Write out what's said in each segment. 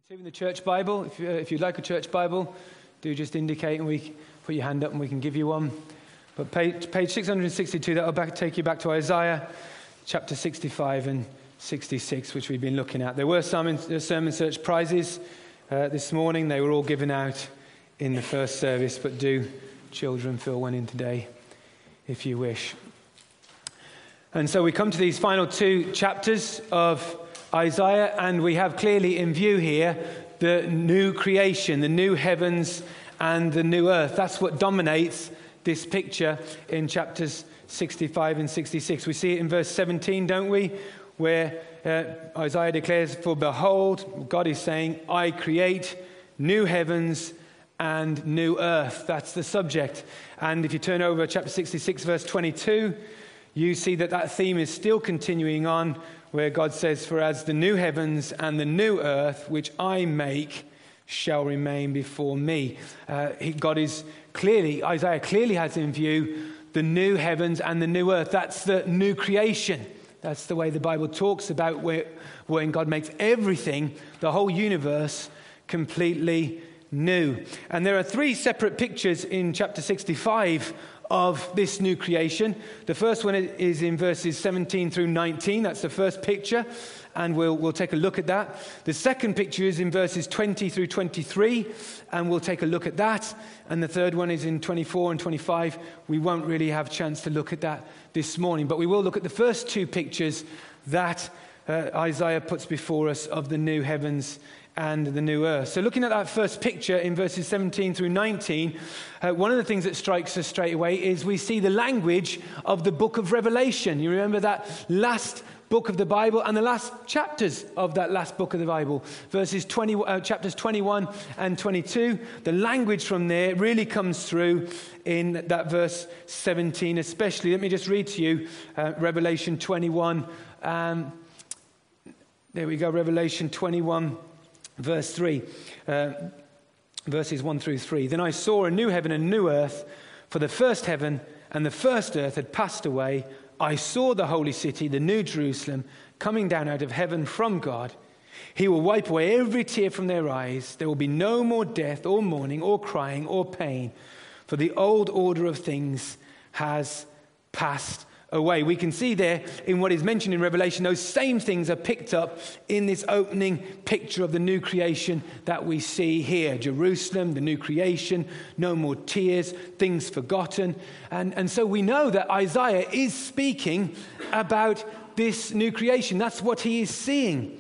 In the church Bible, if you'd like a church Bible, do just indicate and we put your hand up and we can give you one. But page 662, that'll take you back to Isaiah chapter 65 and 66, which we've been looking at. There were some sermon search prizes this morning. They were all given out in the first service, but do children fill one in today if you wish. And so we come to these final two chapters of Isaiah, and we have clearly in view here the new creation, the new heavens and the new earth. That's what dominates this picture in chapters 65 and 66. We see it in verse 17, don't we? Where Isaiah declares, "For behold," God is saying, "I create new heavens and new earth." That's the subject. And if you turn over chapter 66, verse 22, you see that theme is still continuing on, where God says, "For as the new heavens and the new earth, which I make, shall remain before me." Isaiah clearly has in view the new heavens and the new earth. That's the new creation. That's the way the Bible talks about when God makes everything, the whole universe, completely new. And there are three separate pictures in chapter 65 of this new creation. The first one is in verses 17 through 19. That's the first picture, and we'll take a look at that. The second picture is in verses 20 through 23, and we'll take a look at that. And the third one is in 24 and 25. We won't really have a chance to look at that this morning, but we will look at the first two pictures that Isaiah puts before us of the new heavens and the new earth. So looking at that first picture in verses 17 through 19, one of the things that strikes us straight away is we see the language of the book of Revelation. You remember that last book of the Bible and the last chapters of that last book of the Bible, chapters 21 and 22. The language from there really comes through in that verse 17 especially. Let me just read to you Revelation 21. There we go, Revelation 21. Verse 3, verses 1 through 3. "Then I saw a new heaven and a new earth, for the first heaven and the first earth had passed away. I saw the holy city, the new Jerusalem, coming down out of heaven from God. He will wipe away every tear from their eyes. There will be no more death or mourning or crying or pain, for the old order of things has passed away." We can see there in what is mentioned in Revelation, those same things are picked up in this opening picture of the new creation that we see here. Jerusalem, the new creation, no more tears, things forgotten. And so we know that Isaiah is speaking about this new creation. That's what he is seeing.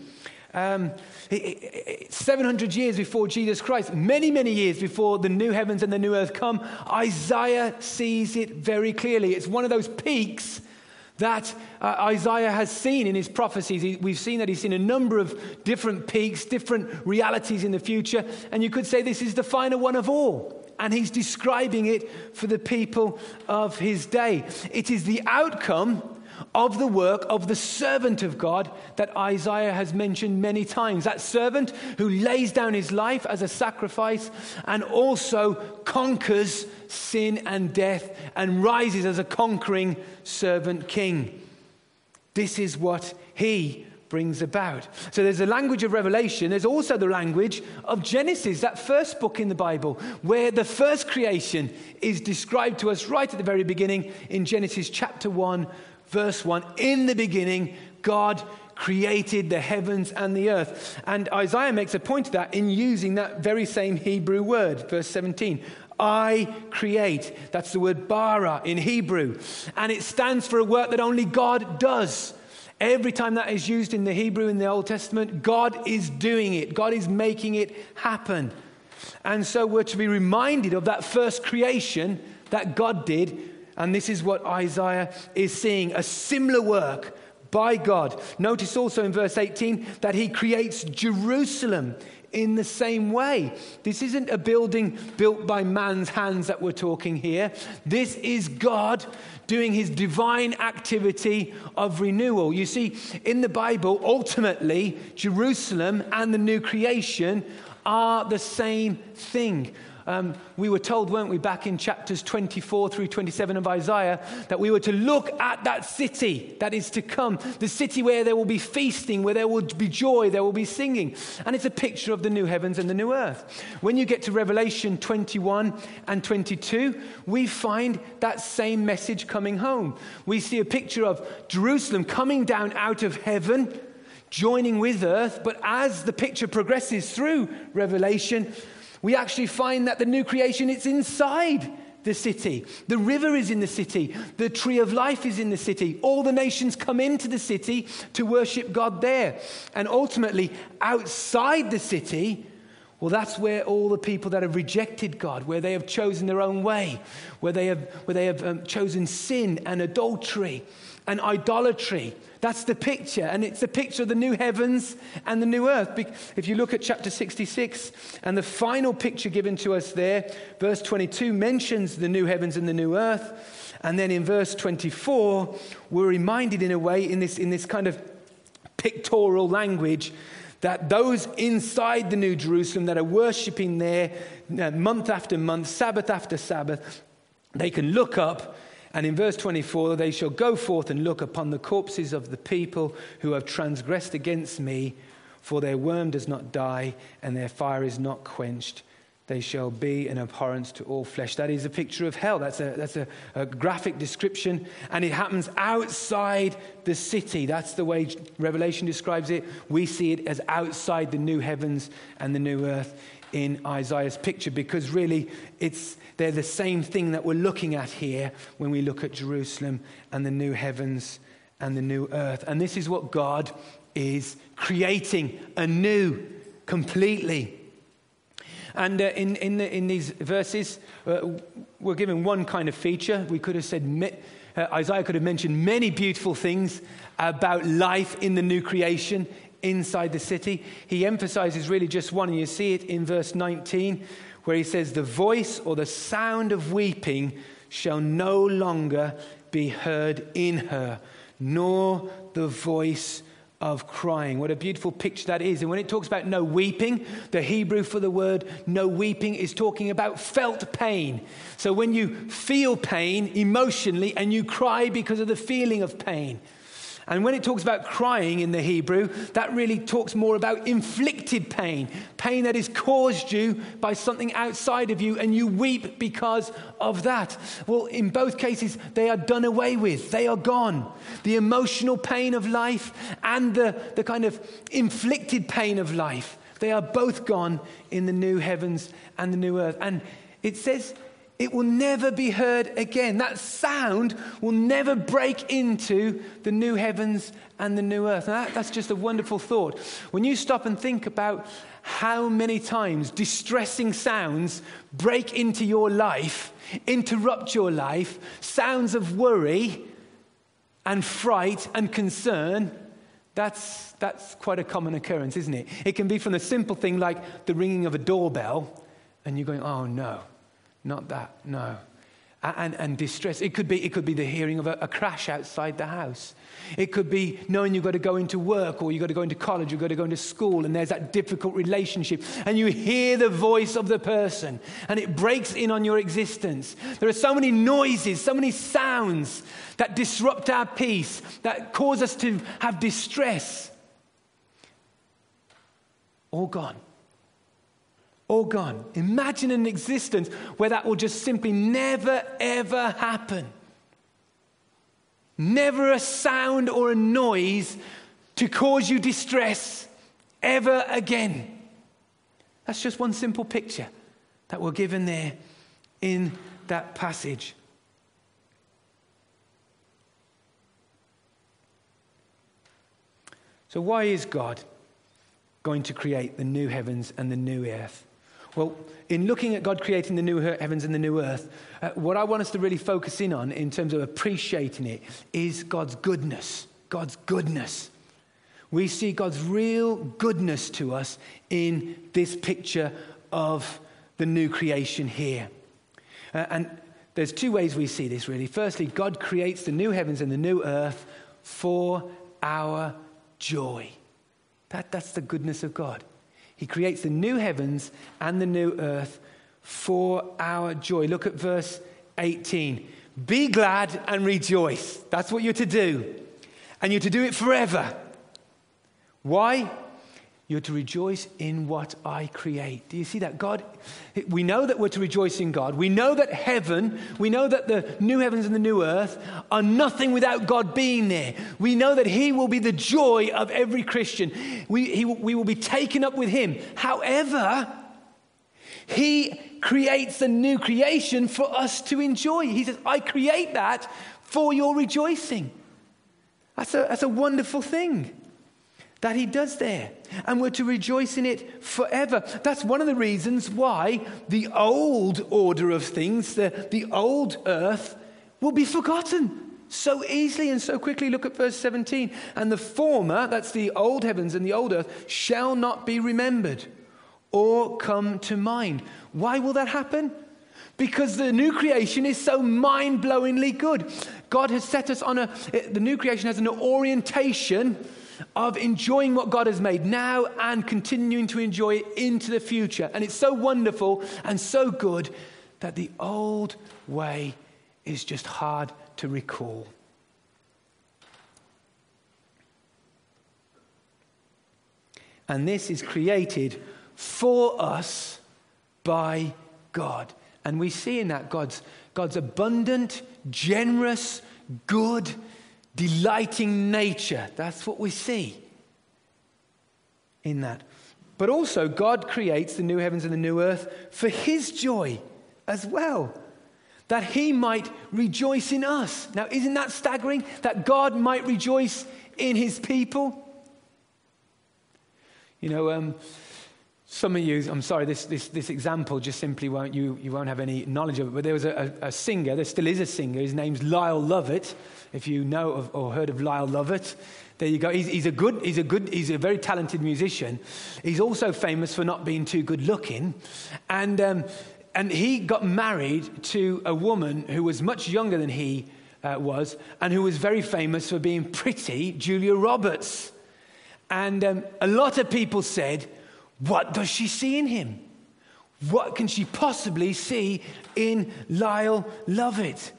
700 years before Jesus Christ, many, many years before the new heavens and the new earth come, Isaiah sees it very clearly. It's one of those peaks that Isaiah has seen in his prophecies. We've seen that he's seen a number of different peaks, different realities in the future, and you could say this is the final one of all. And he's describing it for the people of his day. It is the outcome of the work of the servant of God that Isaiah has mentioned many times. That servant who lays down his life as a sacrifice and also conquers sin and death and rises as a conquering servant king. This is what he brings about. So there's the language of Revelation. There's also the language of Genesis, that first book in the Bible, where the first creation is described to us right at the very beginning in Genesis chapter 1, verse 1. "In the beginning, God created the heavens and the earth." And Isaiah makes a point of that in using that very same Hebrew word, verse 17. "I create." That's the word bara in Hebrew. And it stands for a work that only God does. Every time that is used in the Hebrew in the Old Testament, God is doing it. God is making it happen. And so we're to be reminded of that first creation that God did. And this is what Isaiah is seeing, a similar work by God. Notice also in verse 18 that he creates Jerusalem in the same way. This isn't a building built by man's hands that we're talking here. This is God doing his divine activity of renewal. You see, in the Bible, ultimately, Jerusalem and the new creation are the same thing. We were told, weren't we, back in chapters 24 through 27 of Isaiah, that we were to look at that city that is to come, the city where there will be feasting, where there will be joy, there will be singing. And it's a picture of the new heavens and the new earth. When you get to Revelation 21 and 22, we find that same message coming home. We see a picture of Jerusalem coming down out of heaven, joining with earth. But as the picture progresses through Revelation, we actually find that the new creation, it's inside the city. The river is in the city. The tree of life is in the city. All the nations come into the city to worship God there. And ultimately, outside the city, well, that's where all the people that have rejected God, where they have chosen their own way, where they have chosen sin and adultery and idolatry. That's the picture, and it's a picture of the new heavens and the new earth. If you look at chapter 66, and the final picture given to us there, verse 22 mentions the new heavens and the new earth, and then in verse 24, we're reminded in a way, in this kind of pictorial language, that those inside the New Jerusalem that are worshipping there month after month, Sabbath after Sabbath, they can look up. And in verse 24, they shall go forth and look upon the corpses of the people who have transgressed against me, for their worm does not die and their fire is not quenched. They shall be an abhorrence to all flesh. That is a picture of hell. That's a graphic description. And it happens outside the city. That's the way Revelation describes it. We see it as outside the new heavens and the new earth in Isaiah's picture, because really they're the same thing that we're looking at here when we look at Jerusalem and the new heavens and the new earth. And this is what God is creating anew, completely. And in these verses, we're given one kind of feature. We could have said, Isaiah could have mentioned many beautiful things about life in the new creation inside the city. He emphasizes really just one, and you see it in verse 19, where he says, the voice or the sound of weeping shall no longer be heard in her, nor the voice of crying. What a beautiful picture that is. And when it talks about no weeping, the Hebrew for the word no weeping is talking about felt pain. So when you feel pain emotionally and you cry because of the feeling of pain. And when it talks about crying in the Hebrew, that really talks more about inflicted pain, pain that is caused you by something outside of you, and you weep because of that. Well, in both cases, they are done away with. They are gone. The emotional pain of life and the kind of inflicted pain of life, they are both gone in the new heavens and the new earth. And it says it will never be heard again. That sound will never break into the new heavens and the new earth. And that's just a wonderful thought. When you stop and think about how many times distressing sounds break into your life, interrupt your life, sounds of worry and fright and concern, that's quite a common occurrence, isn't it? It can be from a simple thing like the ringing of a doorbell, and you're going, oh no. Not that, no. And distress. It could be the hearing of a crash outside the house. It could be knowing you've got to go into work, or you've got to go into college, you've got to go into school, and there's that difficult relationship, and you hear the voice of the person, and it breaks in on your existence. There are so many noises, so many sounds that disrupt our peace, that cause us to have distress. All gone. All gone. Imagine an existence where that will just simply never, ever happen. Never a sound or a noise to cause you distress ever again. That's just one simple picture that we're given there in that passage. So why is God going to create the new heavens and the new earth? Well, in looking at God creating the new heavens and the new earth, what I want us to really focus in on in terms of appreciating it is God's goodness. God's goodness. We see God's real goodness to us in this picture of the new creation here. And there's two ways we see this, really. Firstly, God creates the new heavens and the new earth for our joy. That's the goodness of God. He creates the new heavens and the new earth for our joy. Look at verse 18. Be glad and rejoice. That's what you're to do. And you're to do it forever. Why? You're to rejoice in what I create. Do you see that? God, we know that we're to rejoice in God. We know that heaven, we know that the new heavens and the new earth are nothing without God being there. We know that he will be the joy of every Christian. We will be taken up with him. However, he creates a new creation for us to enjoy. He says, I create that for your rejoicing. That's a wonderful thing that he does there. And we're to rejoice in it forever. That's one of the reasons why the old order of things, the old earth, will be forgotten so easily and so quickly. Look at verse 17. And the former, that's the old heavens and the old earth, shall not be remembered or come to mind. Why will that happen? Because the new creation is so mind-blowingly good. God has set us on the new creation has an orientation of enjoying what God has made now and continuing to enjoy it into the future. And it's so wonderful and so good that the old way is just hard to recall. And this is created for us by God. And we see in that God's abundant, generous, good, delighting nature. That's what we see in that. But also, God creates the new heavens and the new earth for his joy as well, that he might rejoice in us. Now, isn't that staggering? That God might rejoice in his people? You know, some of you, I'm sorry, this example just simply you won't have any knowledge of it, but there was a singer, there still is a singer, his name's Lyle Lovett. If you know of, or heard of Lyle Lovett, there you go. He's a very talented musician. He's also famous for not being too good looking. And he got married to a woman who was much younger than he was, and who was very famous for being pretty, Julia Roberts. And a lot of people said, what does she see in him? What can she possibly see in Lyle Lovett?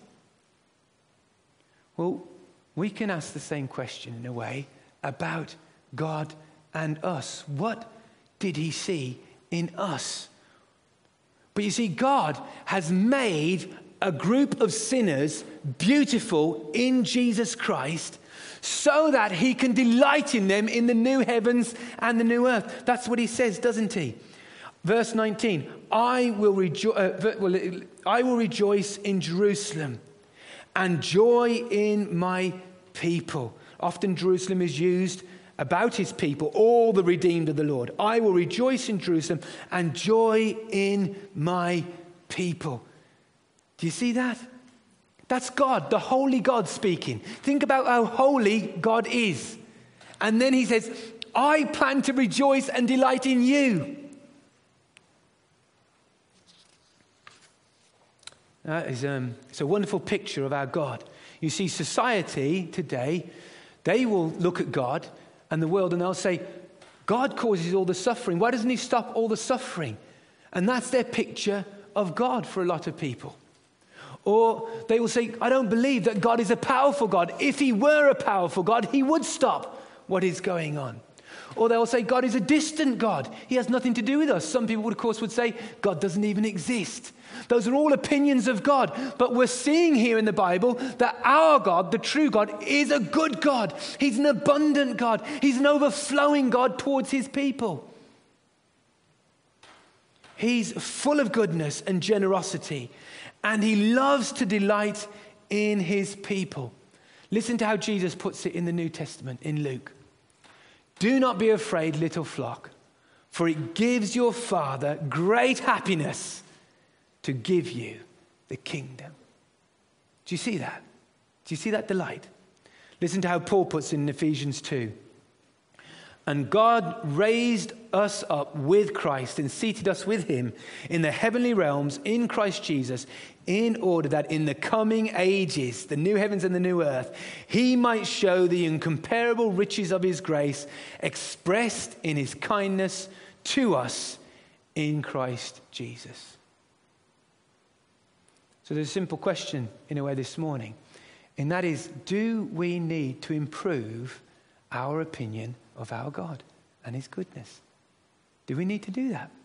Well, we can ask the same question in a way about God and us. What did he see in us? But you see, God has made a group of sinners beautiful in Jesus Christ so that he can delight in them in the new heavens and the new earth. That's what he says, doesn't he? Verse 19, I will rejoice in Jerusalem and joy in my people. Often Jerusalem is used about his people, all the redeemed of the Lord. I will rejoice in Jerusalem and joy in my people. Do you see that? That's God, the holy God speaking. Think about how holy God is. And then he says, I plan to rejoice and delight in you. It's a wonderful picture of our God. You see, society today, they will look at God and the world and they'll say, God causes all the suffering. Why doesn't he stop all the suffering? And that's their picture of God for a lot of people. Or they will say, I don't believe that God is a powerful God. If he were a powerful God, he would stop what is going on. Or they'll say, God is a distant God. He has nothing to do with us. Some people, of course, would say, God doesn't even exist. Those are all opinions of God. But we're seeing here in the Bible that our God, the true God, is a good God. He's an abundant God. He's an overflowing God towards his people. He's full of goodness and generosity. And he loves to delight in his people. Listen to how Jesus puts it in the New Testament, in Luke. Do not be afraid, little flock, for it gives your Father great happiness to give you the kingdom. Do you see that? Do you see that delight? Listen to how Paul puts it in Ephesians 2. And God raised us up with Christ and seated us with him in the heavenly realms in Christ Jesus, in order that in the coming ages, the new heavens and the new earth, he might show the incomparable riches of his grace expressed in his kindness to us in Christ Jesus. So there's a simple question in a way this morning, and that is, do we need to improve our opinion of our God and his goodness? Do we need to do that?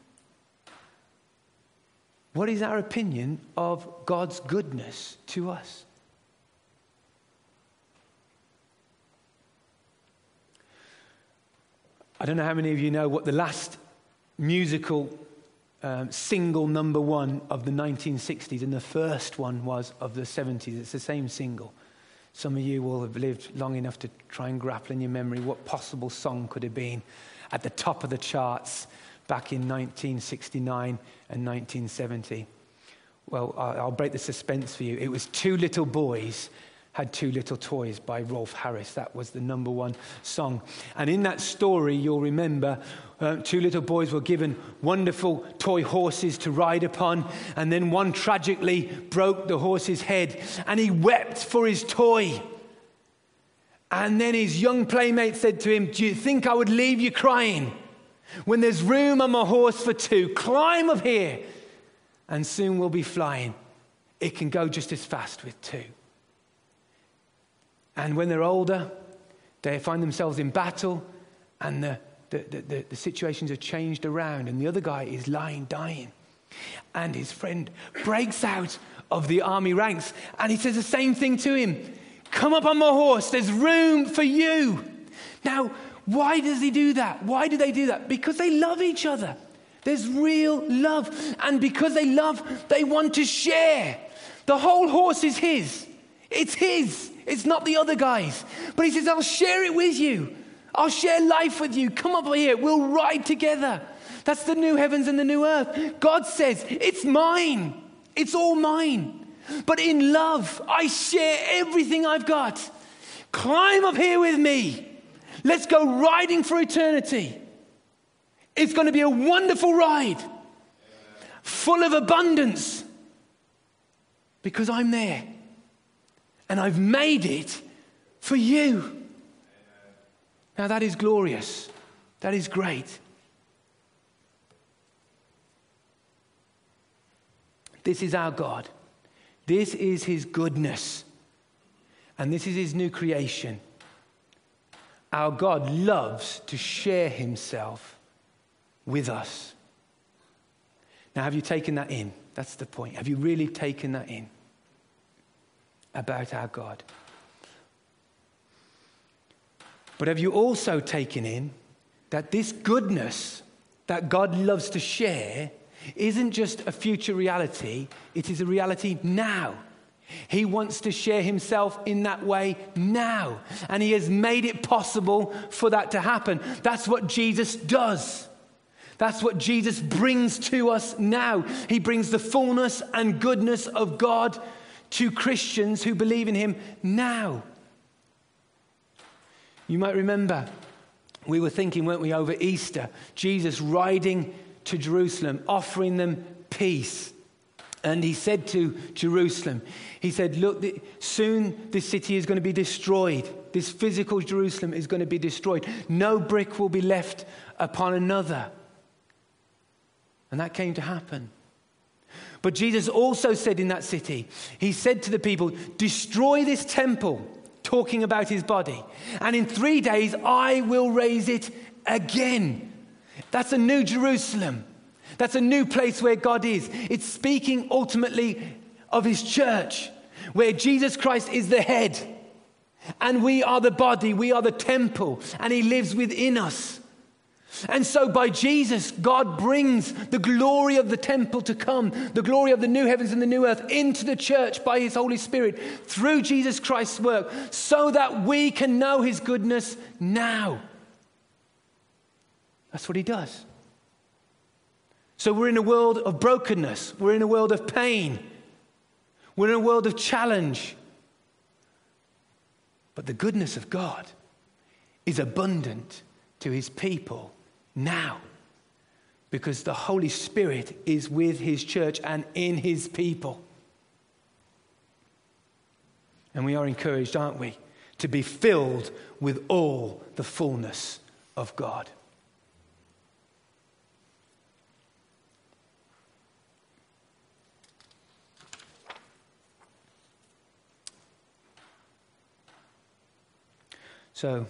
What is our opinion of God's goodness to us? I don't know how many of you know what the last musical single number one of the 1960s and the first one was of the 70s. It's the same single. Some of you will have lived long enough to try and grapple in your memory what possible song could have been at the top of the charts back in 1969 and 1970. Well, I'll break the suspense for you. It was Two Little Boys Had Two Little Toys by Rolf Harris. That was the number one song. And in that story, you'll remember, two little boys were given wonderful toy horses to ride upon, and then one tragically broke the horse's head, and he wept for his toy. And then his young playmate said to him, "Do you think I would leave you crying? When there's room on my horse for two, climb up here, and soon we'll be flying. It can go just as fast with two." And when they're older, they find themselves in battle, and the situations have changed around, and the other guy is lying dying. And his friend breaks out of the army ranks, and he says the same thing to him. "Come up on my horse, there's room for you." Now, why does he do that? Why do they do that? Because they love each other. There's real love. And because they love, they want to share. The whole horse is his. It's his. It's not the other guy's. But he says, "I'll share it with you. I'll share life with you. Come up here. We'll ride together." That's the new heavens and the new earth. God says, "It's mine. It's all mine. But in love, I share everything I've got. Climb up here with me. Let's go riding for eternity. It's going to be a wonderful ride, full of abundance, because I'm there. And I've made it for you." Now that is glorious. That is great. This is our God. This is his goodness. And this is his new creation. Our God loves to share himself with us. Now, have you taken that in? That's the point. Have you really taken that in about our God? But have you also taken in that this goodness that God loves to share isn't just a future reality, it is a reality now. He wants to share himself in that way now. And he has made it possible for that to happen. That's what Jesus does. That's what Jesus brings to us now. He brings the fullness and goodness of God to Christians who believe in him now. You might remember, we were thinking, weren't we, over Easter, Jesus riding to Jerusalem, offering them peace. And he said to Jerusalem, he said, "Look, soon this city is going to be destroyed. This physical Jerusalem is going to be destroyed. No brick will be left upon another." And that came to happen. But Jesus also said in that city, he said to the people, "Destroy this temple," talking about his body, "and in 3 days I will raise it again." That's a new Jerusalem. That's a new place where God is. It's speaking ultimately of his church, where Jesus Christ is the head, and we are the body, we are the temple, and he lives within us. And so by Jesus, God brings the glory of the temple to come, the glory of the new heavens and the new earth into the church by his Holy Spirit through Jesus Christ's work, so that we can know his goodness now. That's what he does. So we're in a world of brokenness. We're in a world of pain. We're in a world of challenge. But the goodness of God is abundant to his people now, because the Holy Spirit is with his church and in his people. And we are encouraged, aren't we, to be filled with all the fullness of God. So,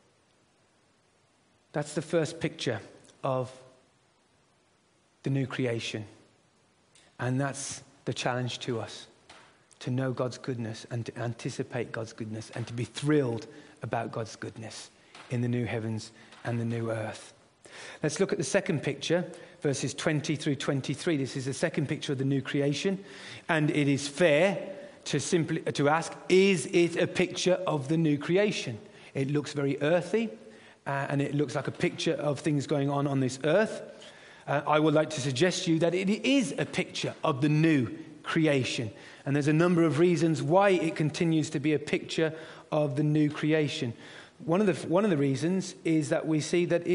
that's the first picture of the new creation. And that's the challenge to us, to know God's goodness and to anticipate God's goodness and to be thrilled about God's goodness in the new heavens and the new earth. Let's look at the second picture, verses 20 through 23. This is the second picture of the new creation, and it is fair to ask, is it a picture of the new creation? It looks very earthy, and it looks like a picture of things going on this earth. I would like to suggest to you that it is a picture of the new creation, and there's a number of reasons why it continues to be a picture of the new creation. One of the reasons is that we see that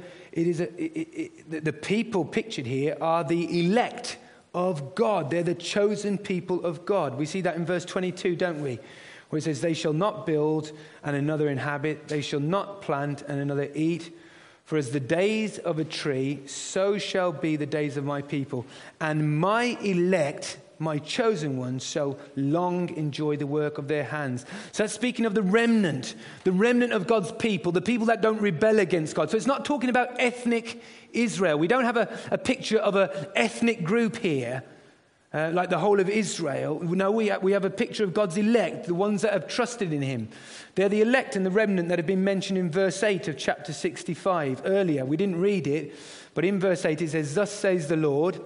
the people pictured here are the elect of God. They're the chosen people of God. We see that in verse 22, don't we? Where it says, they shall not build and another inhabit. They shall not plant and another eat. For as the days of a tree, so shall be the days of my people. And my elect, my chosen ones, shall long enjoy the work of their hands. So that's speaking of the remnant of God's people, the people that don't rebel against God. So it's not talking about ethnic Israel. We don't have a picture of an ethnic group here, like the whole of Israel. No, we have a picture of God's elect, the ones that have trusted in him. They're the elect and the remnant that have been mentioned in verse 8 of chapter 65 earlier. We didn't read it, but in verse 8 it says, thus says the Lord,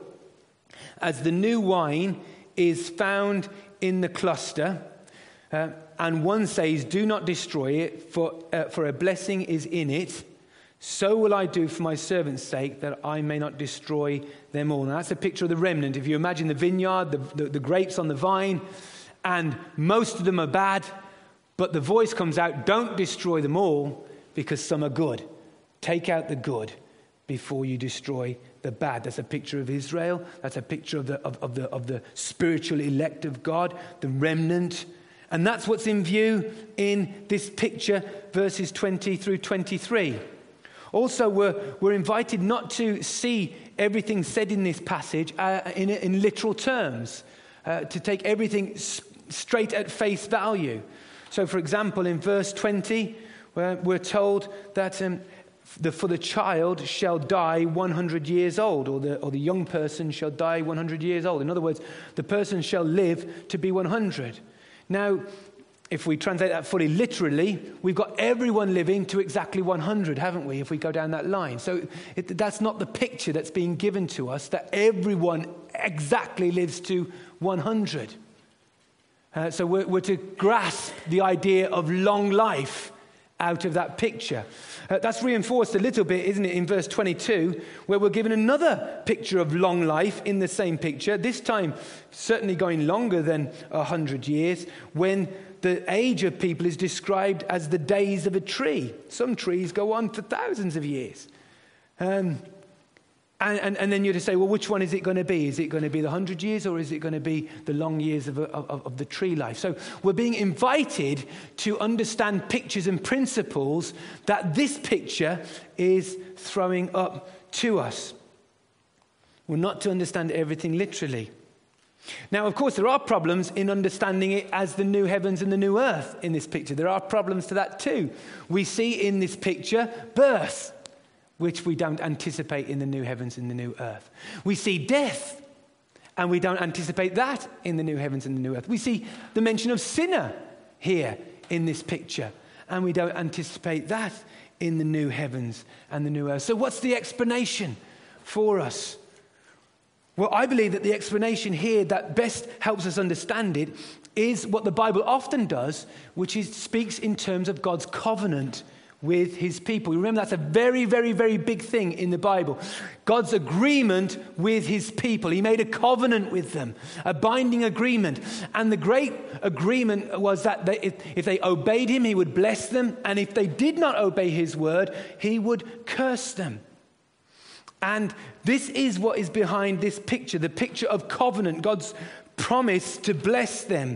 as the new wine is found in the cluster, and one says, do not destroy it, for a blessing is in it, so will I do for my servant's sake, that I may not destroy them all. Now that's a picture of the remnant. If you imagine the vineyard, the grapes on the vine, and most of them are bad, but the voice comes out, don't destroy them all, because some are good. Take out the good before you destroy the bad. That's a picture of Israel. That's a picture of the spiritual elect of God, the remnant. And that's what's in view in this picture, verses 20 through 23. Also, we're invited not to see everything said in this passage in literal terms, to take everything straight at face value. So, for example, in verse 20, we're told that for the child shall die 100 years old, or the young person shall die 100 years old. In other words, the person shall live to be 100. Now, if we translate that fully literally, we've got everyone living to exactly 100, haven't we, if we go down that line? So that's not the picture that's being given to us, that everyone exactly lives to 100. So we're to grasp the idea of long life out of that picture. That's reinforced a little bit, isn't it, in verse 22, where we're given another picture of long life in the same picture, this time certainly going longer than 100 years, when the age of people is described as the days of a tree. Some trees go on for thousands of years. And then you're to say, well, which one is it going to be? Is it going to be the 100 years, or is it going to be the long years of the tree life? So we're being invited to understand pictures and principles that this picture is throwing up to us. We're not to understand everything literally. Now, of course, there are problems in understanding it as the new heavens and the new earth in this picture. There are problems to that too. We see in this picture birth, which we don't anticipate in the new heavens and the new earth. We see death, and we don't anticipate that in the new heavens and the new earth. We see the mention of sinner here in this picture, and we don't anticipate that in the new heavens and the new earth. So what's the explanation for us? Well, I believe that the explanation here that best helps us understand it is what the Bible often does, which is speaks in terms of God's covenant with his people. Remember, that's a very, very, very big thing in the Bible. God's agreement with his people. He made a covenant with them, a binding agreement. And the great agreement was that if they obeyed him, he would bless them. And if they did not obey his word, he would curse them. And this is what is behind this picture, the picture of covenant, God's promise to bless them.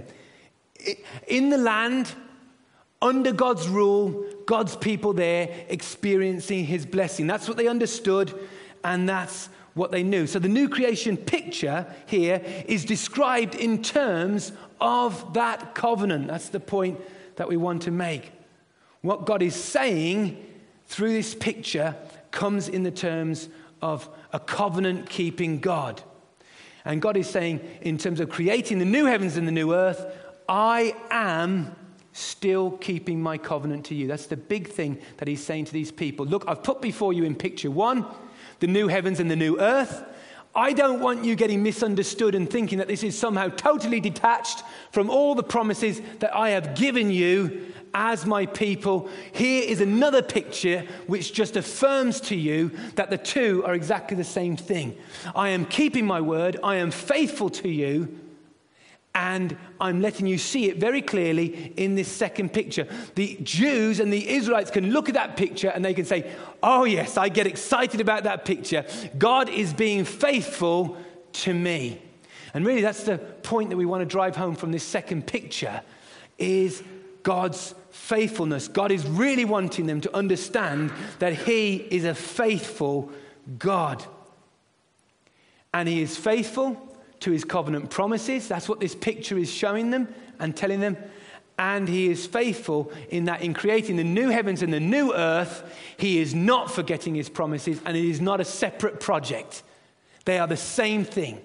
In the land, under God's rule, God's people there experiencing his blessing. That's what they understood, and that's what they knew. So the new creation picture here is described in terms of that covenant. That's the point that we want to make. what God is saying through this picture comes in the terms of a covenant-keeping God. And God is saying, in terms of creating the new heavens and the new earth, I am still keeping my covenant to you. That's the big thing that he's saying to these people. Look, I've put before you in picture 1, the new heavens and the new earth. I don't want you getting misunderstood and thinking that this is somehow totally detached from all the promises that I have given you as my people. Here is another picture which just affirms to you that the two are exactly the same thing. I am keeping my word, I am faithful to you, and I'm letting you see it very clearly in this second picture. The Jews and the Israelites can look at that picture and they can say, oh yes, I get excited about that picture. God is being faithful to me. And really that's the point that we want to drive home from this second picture, is God's faithfulness. God is really wanting them to understand that he is a faithful God. And he is faithful to his covenant promises. That's what this picture is showing them and telling them. And he is faithful in that in creating the new heavens and the new earth, he is not forgetting his promises, and it is not a separate project. They are the same thing.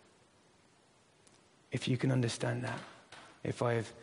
If you can understand that, if I have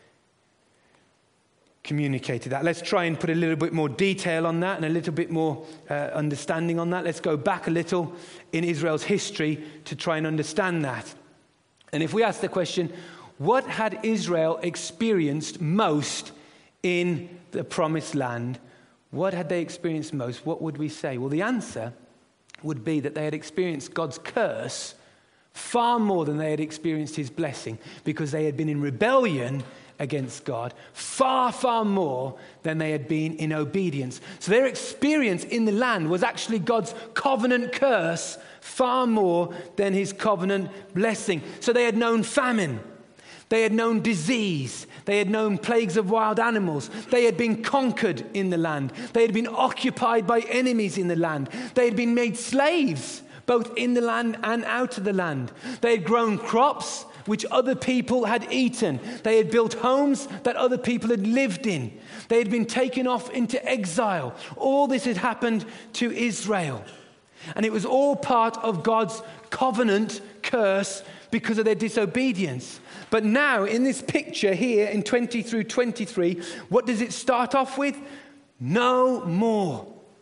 communicated that. Let's try and put a little bit more detail on that and a little bit more understanding on that. Let's go back a little in Israel's history to try and understand that. And if we ask the question, what had Israel experienced most in the promised land? What had they experienced most? What would we say? Well, the answer would be that they had experienced God's curse far more than they had experienced his blessing, because they had been in rebellion against God far, far more than they had been in obedience. So their experience in the land was actually God's covenant curse far more than his covenant blessing. So they had known famine. They had known disease. They had known plagues of wild animals. They had been conquered in the land. They had been occupied by enemies in the land. They had been made slaves, both in the land and out of the land. They had grown crops which other people had eaten. They had built homes that other people had lived in. They had been taken off into exile. All this had happened to Israel. And it was all part of God's covenant curse because of their disobedience. But now, in this picture here in 20 through 23, what does it start off with? No more.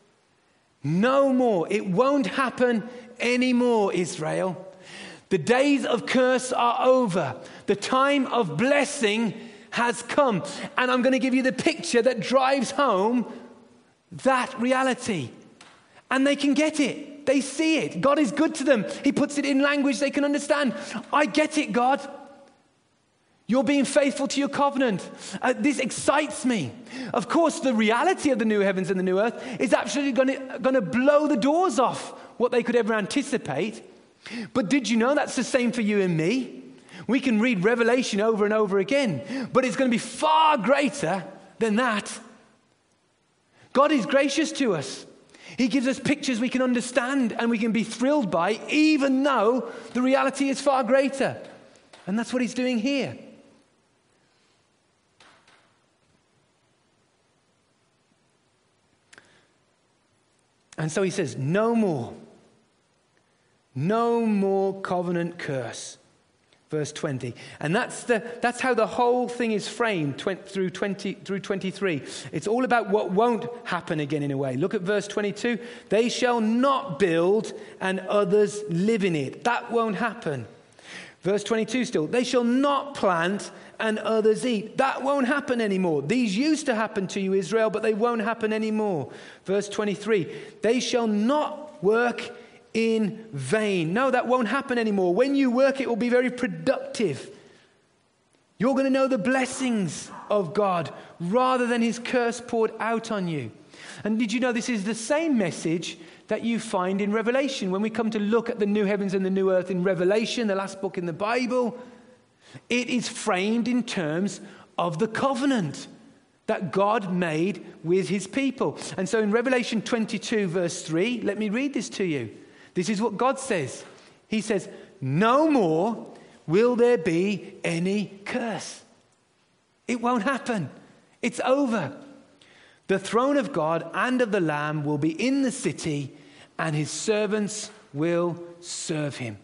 No more. It won't happen anymore, Israel. The days of curse are over. The time of blessing has come. And I'm going to give you the picture that drives home that reality. And they can get it. They see it. God is good to them. He puts it in language they can understand. I get it, God. You're being faithful to your covenant. This excites me. Of course, the reality of the new heavens and the new earth is absolutely going to blow the doors off what they could ever anticipate. But did you know that's the same for you and me? We can read Revelation over and over again, but it's going to be far greater than that. God is gracious to us. He gives us pictures we can understand and we can be thrilled by, even though the reality is far greater. And that's what he's doing here. And so he says, no more. No more covenant curse. Verse 20. And that's how the whole thing is framed through 23. It's all about what won't happen again in a way. Look at verse 22. They shall not build and others live in it. That won't happen. Verse 22 still. They shall not plant and others eat. That won't happen anymore. These used to happen to you, Israel, but they won't happen anymore. Verse 23. They shall not work in vain. No, that won't happen anymore. When you work, it will be very productive. You're going to know the blessings of God rather than his curse poured out on you. And did you know this is the same message that you find in Revelation? When we come to look at the new heavens and the new earth in Revelation, the last book in the Bible, it is framed in terms of the covenant that God made with his people. And so in Revelation 22 verse 3, let me read this to you. This is what God says. He says, no more will there be any curse. It won't happen. It's over. The throne of God and of the Lamb will be in the city, and his servants will serve him.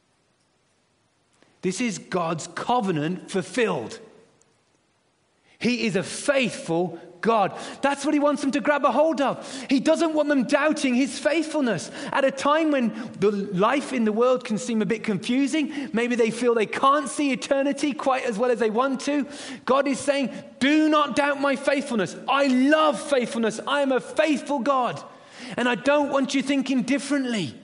This is God's covenant fulfilled. He is a faithful God. That's what he wants them to grab a hold of. He doesn't want them doubting his faithfulness. At a time when the life in the world can seem a bit confusing, maybe they feel they can't see eternity quite as well as they want to, God is saying, do not doubt my faithfulness. I love faithfulness. I am a faithful God. And I don't want you thinking differently.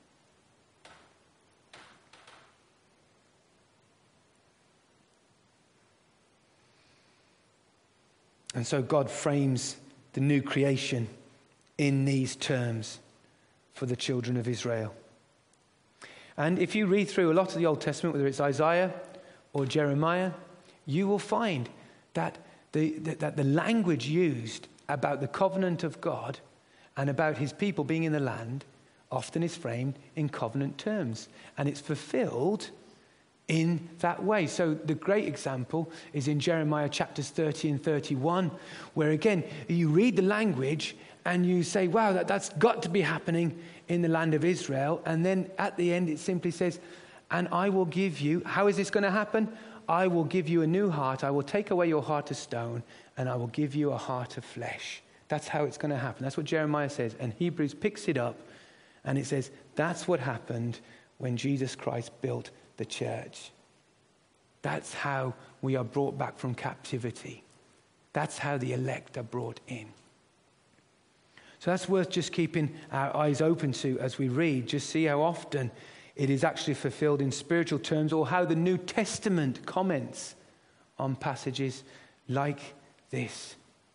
And so God frames the new creation in these terms for the children of Israel. And if you read through a lot of the Old Testament, whether it's Isaiah or Jeremiah, you will find that the language used about the covenant of God and about his people being in the land often is framed in covenant terms. And it's fulfilled in that way. So the great example is in Jeremiah chapters 30 and 31, where again, you read the language and you say, wow, that's got to be happening in the land of Israel. And then at the end, it simply says, and I will give you, how is this going to happen? I will give you a new heart. I will take away your heart of stone, and I will give you a heart of flesh. That's how it's going to happen. That's what Jeremiah says. And Hebrews picks it up, and it says, that's what happened when Jesus Christ built the church. That's how we are brought back from captivity. That's how the elect are brought in. So that's worth just keeping our eyes open to as we read. Just see how often it is actually fulfilled in spiritual terms, or how the New Testament comments on passages like this.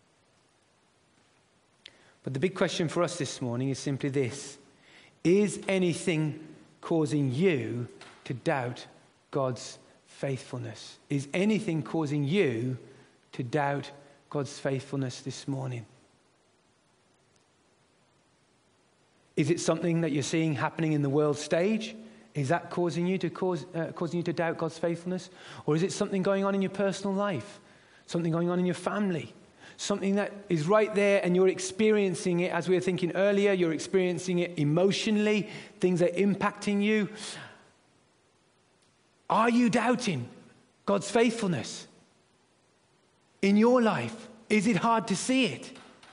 But the big question for us this morning is simply this: is anything causing you to doubt God's faithfulness? Is anything causing you to doubt God's faithfulness this morning? Is it something that you're seeing happening in the world stage? Is that causing you to doubt God's faithfulness? Or is it something going on in your personal life? Something going on in your family? Something that is right there and you're experiencing it, as we were thinking earlier, you're experiencing it emotionally, things are impacting you. Are you doubting God's faithfulness in your life? Is it hard to see it?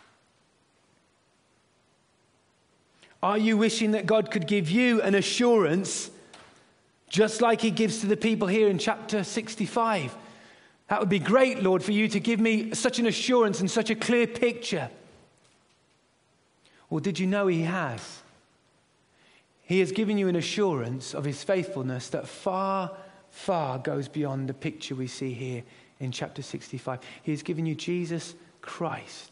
Are you wishing that God could give you an assurance just like he gives to the people here in chapter 65? That would be great, Lord, for you to give me such an assurance and such a clear picture. Or did you know he has? He has given you an assurance of his faithfulness that far, far goes beyond the picture we see here in chapter 65. He has given you Jesus Christ.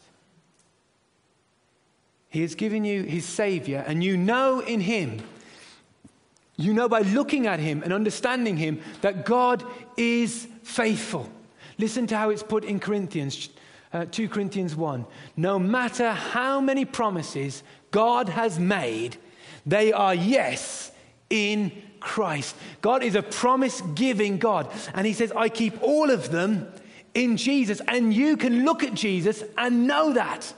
He has given you his Savior, and you know in him, you know by looking at him and understanding him, that God is faithful. Listen to how it's put in Corinthians, 2 Corinthians 1. No matter how many promises God has made, they are yes in Christ. God is a promise-giving God. And he says, I keep all of them in Jesus. And you can look at Jesus and know that.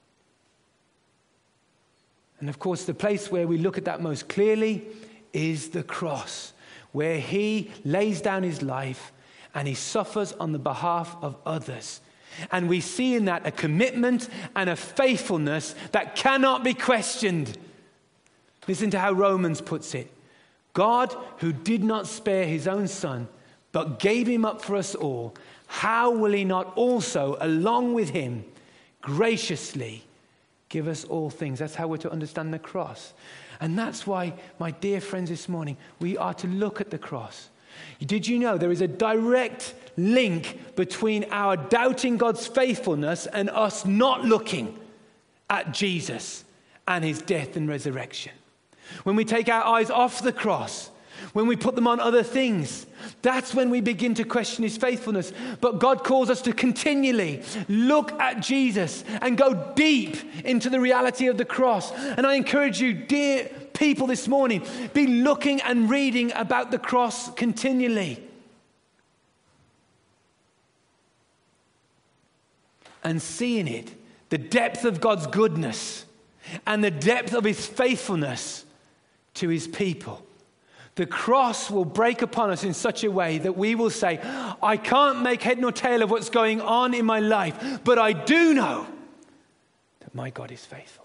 And of course, the place where we look at that most clearly is the cross, where he lays down his life and he suffers on the behalf of others. And we see in that a commitment and a faithfulness that cannot be questioned. Listen to how Romans puts it. God, who did not spare his own son, but gave him up for us all, how will he not also, along with him, graciously give us all things? That's how we're to understand the cross. And that's why, my dear friends, this morning, we are to look at the cross. Did you know there is a direct link between our doubting God's faithfulness and us not looking at Jesus and his death and resurrection? When we take our eyes off the cross, when we put them on other things, that's when we begin to question his faithfulness. But God calls us to continually look at Jesus and go deep into the reality of the cross. And I encourage you, dear people, this morning, be looking and reading about the cross continually. And seeing it the depth of God's goodness and the depth of his faithfulness to his people. The cross will break upon us in such a way that we will say, I can't make head nor tail of what's going on in my life, but I do know that my God is faithful.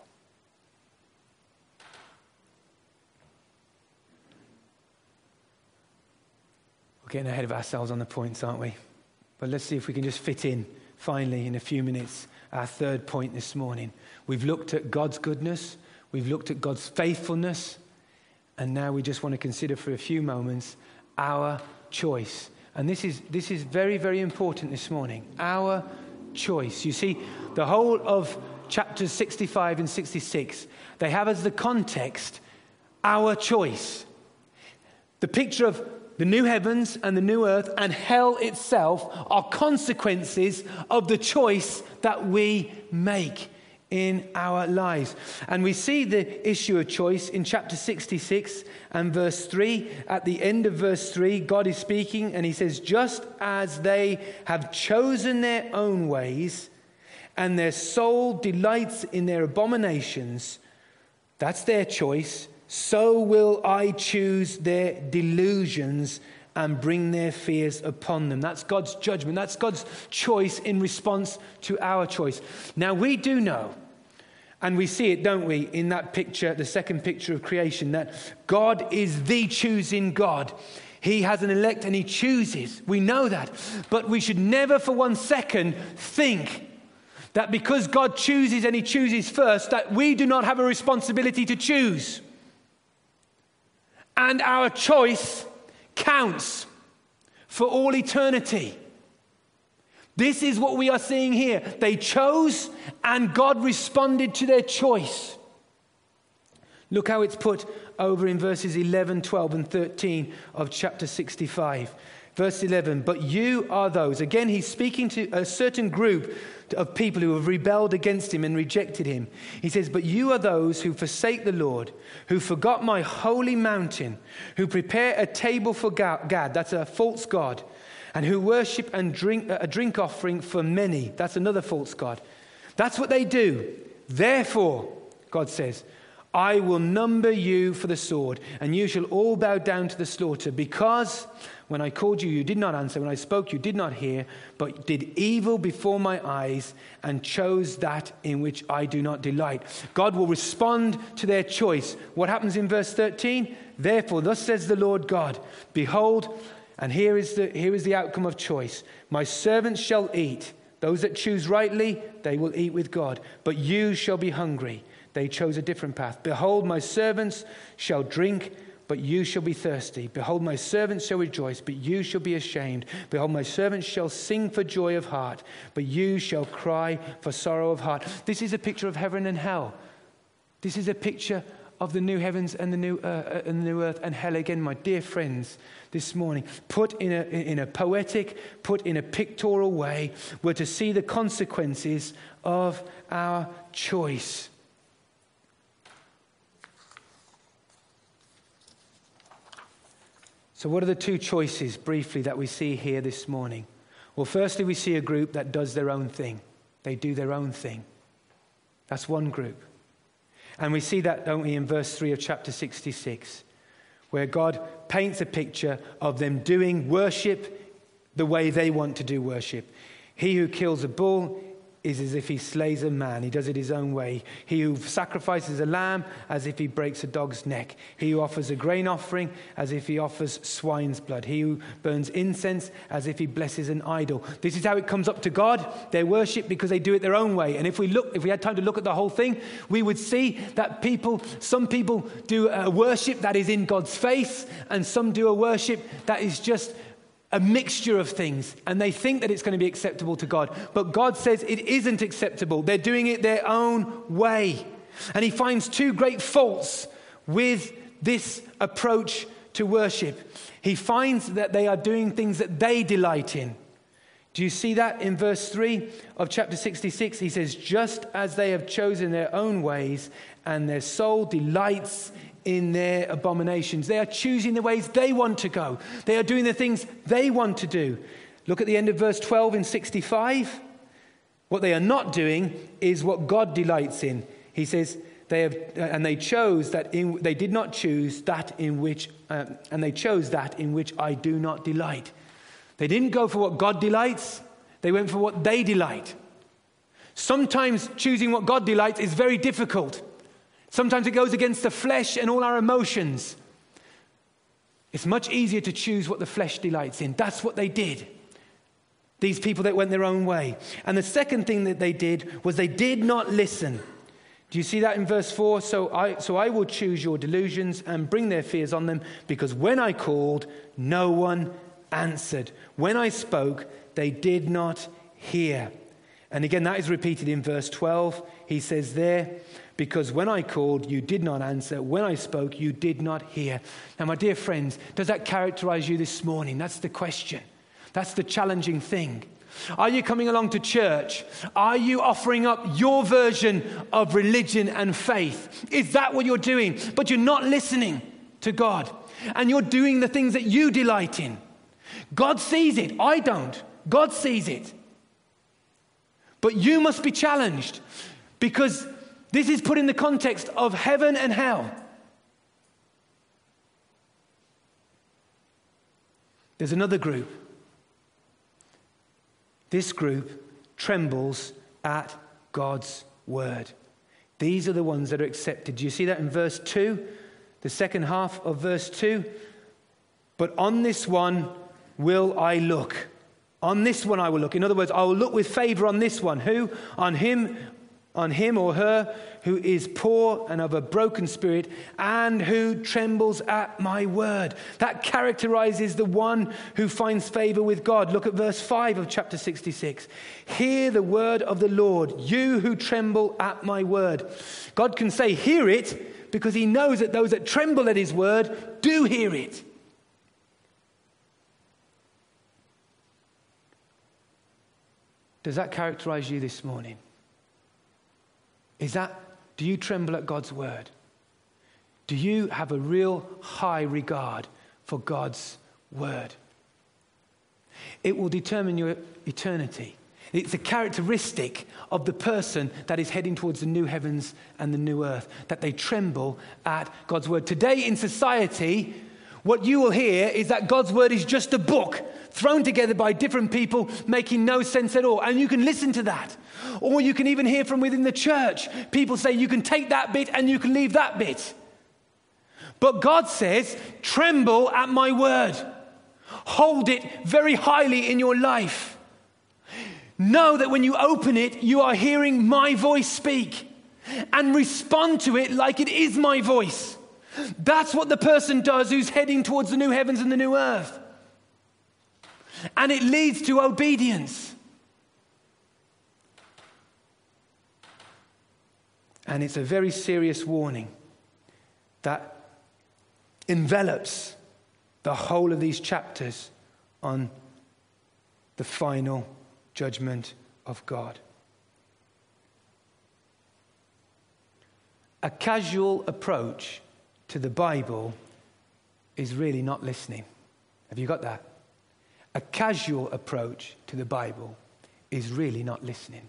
We're getting ahead of ourselves on the points, aren't we? But let's see if we can just fit in, finally, in a few minutes, our third point this morning. We've looked at God's goodness. We've looked at God's faithfulness. And now we just want to consider for a few moments our choice. And this is very, very important this morning. Our choice. You see, the whole of chapters 65 and 66, they have as the context our choice. The picture of the new heavens and the new earth and hell itself are consequences of the choice that we make in our lives. And we see the issue of choice in chapter 66 and verse 3. At the end of verse 3, God is speaking and he says, just as they have chosen their own ways and their soul delights in their abominations, that's their choice, so will I choose their delusions and bring their fears upon them. That's God's judgment. That's God's choice in response to our choice. Now we do know, and we see it, don't we, in that picture, the second picture of creation, that God is the choosing God. He has an elect and he chooses. We know that. But we should never for 1 second think that because God chooses and he chooses first, that we do not have a responsibility to choose. And our choice counts for all eternity. This is what we are seeing here. They chose and God responded to their choice. Look how it's put over in verses 11, 12 and 13 of chapter 65. Verse 11, but you are those. Again, he's speaking to a certain group of people who have rebelled against him and rejected him. He says, but you are those who forsake the Lord, who forgot my holy mountain, who prepare a table for Gad, that's a false god, and who worship and drink a drink offering for many, that's another false god. That's what they do. Therefore, God says, I will number you for the sword, and you shall all bow down to the slaughter, because when I called you, you did not answer. When I spoke, you did not hear, but did evil before my eyes and chose that in which I do not delight. God will respond to their choice. What happens in verse 13? Therefore, thus says the Lord God, behold, and here is the outcome of choice. My servants shall eat. Those that choose rightly, they will eat with God. But you shall be hungry. They chose a different path. Behold, my servants shall drink, but you shall be thirsty. Behold, my servants shall rejoice, but you shall be ashamed. Behold, my servants shall sing for joy of heart, but you shall cry for sorrow of heart. This is a picture of heaven and hell. This is a picture of the new heavens and the new earth and hell again, my dear friends. This morning, put in a poetic, put in a pictorial way, we're to see the consequences of our choice. So what are the two choices, briefly, that we see here this morning? Well, firstly, we see a group that does their own thing. They do their own thing. That's one group. And we see that, don't we, in verse 3 of chapter 66, where God paints a picture of them doing worship the way they want to do worship. He who kills a bull is as if he slays a man. He does it his own way. He who sacrifices a lamb as if he breaks a dog's neck. He who offers a grain offering as if he offers swine's blood. He who burns incense as if he blesses an idol. This is how it comes up to God. They worship because they do it their own way. And if we had time to look at the whole thing, we would see that some people do a worship that is in God's face, and some do a worship that is just a mixture of things, and they think that it's going to be acceptable to God. But God says it isn't acceptable. They're doing it their own way. And he finds two great faults with this approach to worship. He finds that they are doing things that they delight in. Do you see that in verse 3 of chapter 66? He says, just as they have chosen their own ways and their soul delights in their abominations. They are choosing the ways they want to go. They are doing the things they want to do. Look at the end of verse 12 in 65. What they are not doing is what God delights in. He says, they chose that they did not choose that in which, and they chose that in which I do not delight. They didn't go for what God delights. They went for what they delight. Sometimes choosing what God delights is very difficult. Sometimes it goes against the flesh and all our emotions. It's much easier to choose what the flesh delights in. That's what they did. These people that went their own way. And the second thing that they did was they did not listen. Do you see that in verse 4? So I will choose your delusions and bring their fears on them, because when I called, no one answered. When I spoke, they did not hear. And again, that is repeated in verse 12. He says there, because when I called, you did not answer. When I spoke, you did not hear. Now, my dear friends, does that characterize you this morning? That's the question. That's the challenging thing. Are you coming along to church? Are you offering up your version of religion and faith? Is that what you're doing? But you're not listening to God. And you're doing the things that you delight in. God sees it. I don't. God sees it. But you must be challenged, because this is put in the context of heaven and hell. There's another group. This group trembles at God's word. These are the ones that are accepted. Do you see that in verse 2? The second half of verse 2. But on this one will I look. On this one I will look. In other words, I will look with favor on this one. Who? On him or her who is poor and of a broken spirit, and who trembles at my word. That characterizes the one who finds favor with God. Look at verse 5 of chapter 66. Hear the word of the Lord, you who tremble at my word. God can say, hear it, because he knows that those that tremble at his word do hear it. Does that characterize you this morning? Do you tremble at God's word? Do you have a real high regard for God's word? It will determine your eternity. It's a characteristic of the person that is heading towards the new heavens and the new earth, that they tremble at God's word. Today in society, what you will hear is that God's word is just a book thrown together by different people making no sense at all. And you can listen to that. Or you can even hear from within the church. People say you can take that bit and you can leave that bit. But God says, tremble at my word. Hold it very highly in your life. Know that when you open it, you are hearing my voice speak. And respond to it like it is my voice. That's what the person does who's heading towards the new heavens and the new earth. And it leads to obedience. And it's a very serious warning that envelops the whole of these chapters on the final judgment of God. A casual approach to the Bible is really not listening. Have you got that? A casual approach to the Bible is really not listening.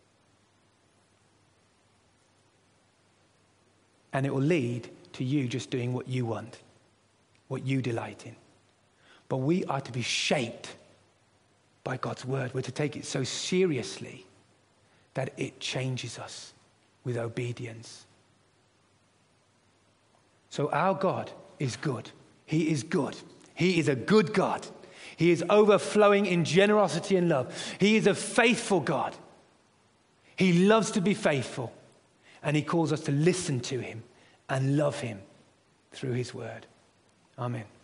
And it will lead to you just doing what you want, what you delight in. But we are to be shaped by God's word. We're to take it so seriously that it changes us with obedience. So our God is good. He is good. He is a good God. He is overflowing in generosity and love. He is a faithful God. He loves to be faithful. And he calls us to listen to him and love him through his word. Amen.